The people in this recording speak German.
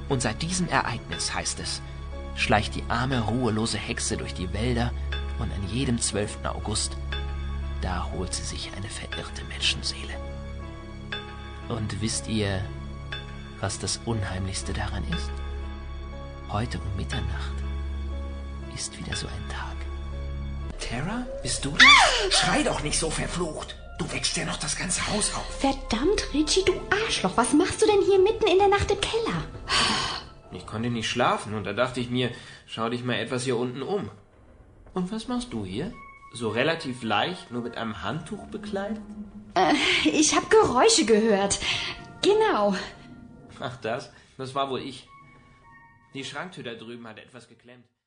Und seit diesem Ereignis, heißt es, schleicht die arme, ruhelose Hexe durch die Wälder und an jedem 12. August, da holt sie sich eine verirrte Menschenseele. Und wisst ihr, was das Unheimlichste daran ist? Heute um Mitternacht ist wieder so ein Tag. Tara, bist du das? Schrei doch nicht so verflucht. Du wächst ja noch das ganze Haus auf. Verdammt, Richie, du Arschloch. Was machst du denn hier mitten in der Nacht im Keller? Ich konnte nicht schlafen und da dachte ich mir, schau dich mal etwas hier unten um. Und was machst du hier? So relativ leicht, nur mit einem Handtuch bekleidet? Ich habe Geräusche gehört. Genau. Ach das war wohl ich. Die Schranktür da drüben hat etwas geklemmt.